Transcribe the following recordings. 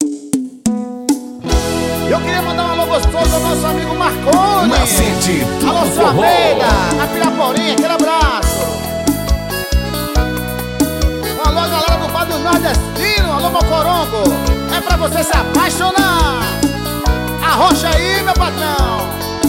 Eu queria mandar um alô gostoso ao nosso amigo Marconi. Nascente, alô, tudo sua forró. Almeida, na Piraporinha, aquele abraço. Um alô, galera do Bar do Nordestino, alô, Mocorongo. É pra você se apaixonar. Arrocha aí, meu patrão.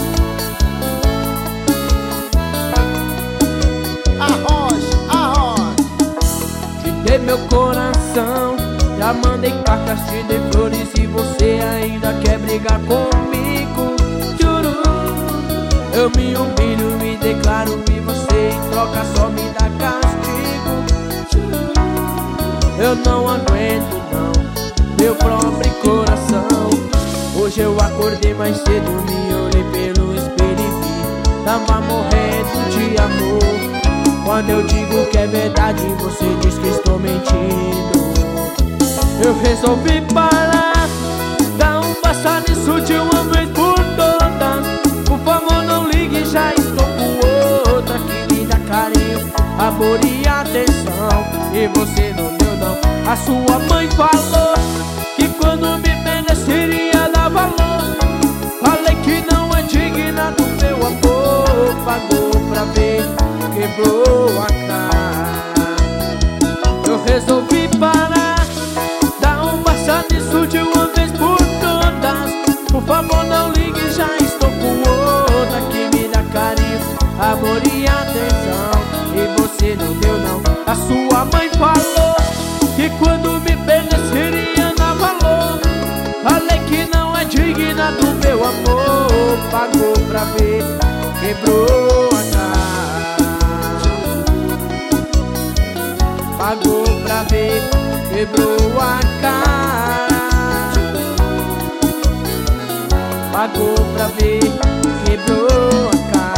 Arrocha. Te dei meu coração, já mandei cartas, te dei flores e você ainda quer brigar comigo. Juro, eu me humilho, me declaro e você em troca só me dá castigo. Juro, eu não aguento não, meu próprio coração. Hoje eu acordei mais cedo, me olhei pelo espelho e vi, tava morrendo de amor. Quando eu digo que é verdade, você diz que estou mentindo. Eu resolvi parar, dar um basta nisso de uma vez por todas. Por favor não ligue, já estou com outra que me dá carinho, amor e atenção. E você não deu não. A sua mãe falou que quando me mereceria dar valor. Falei que não é digna do meu amor. Pagou pra ver, quebrou a cara. Eu resolvi parar, dar um basta nisso de uma vez por todas. Por favor não ligue, já estou com outra que me dá carinho, amor e atenção. E você não deu não. A sua mãe falou que quando me mereceria dar valor. Falei que não é digna do meu amor. Pagou pra ver, quebrou a cara. Pagou pra ver, quebrou a cara. Pagou pra ver, quebrou a cara.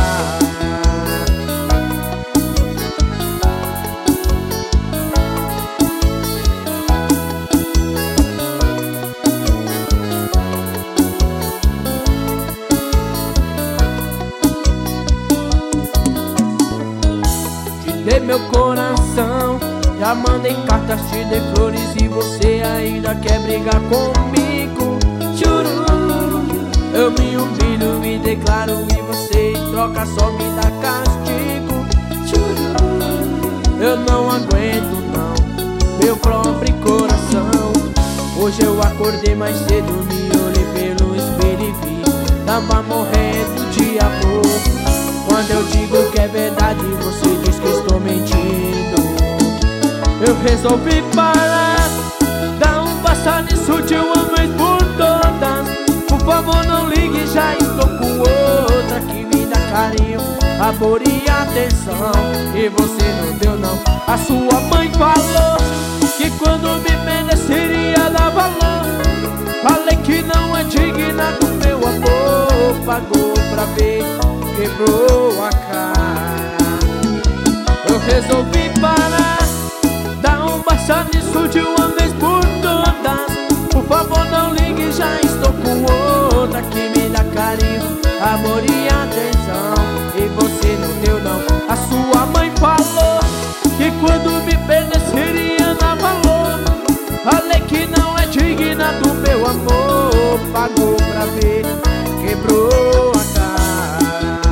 Te dei meu coração, já mandei cartas, te dei flores e você ainda quer brigar comigo. Juro, eu me humilho, me declaro e você em troca só me dá castigo. Juro, eu não aguento não, meu próprio coração. Hoje eu acordei mais cedo, me olhei pelo espelho e vi, tava morrendo de amor. Quando eu digo que é verdade, você diz que estou mentindo. Eu resolvi parar, dar um basta nisso de uma vez por todas. Por favor não ligue, já estou com outra que me dá carinho, amor e atenção. E você não deu não. A sua mãe falou que quando me mereceria dar valor. Falei que não é digna do meu amor. Pagou pra ver, quebrou a cara. Eu resolvi parar, dar um basta nisso de uma vez por todas. Por favor não ligue, já estou com outra que me dá carinho, amor e atenção. E você não deu não. A sua mãe falou que quando me mereceria dar valor. Falei que não é digna do meu amor. Pagou pra ver, quebrou a cara.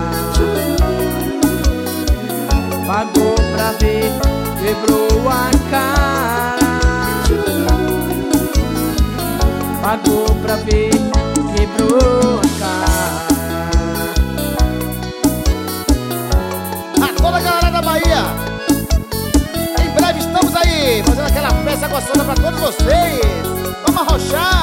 Pagou pra ver, quebrou a cara. Pagou pra ver, quebrou a cara. A toda a galera da Bahia, em breve estamos aí, fazendo aquela festa gostosa pra todos vocês. Vamos arrochar.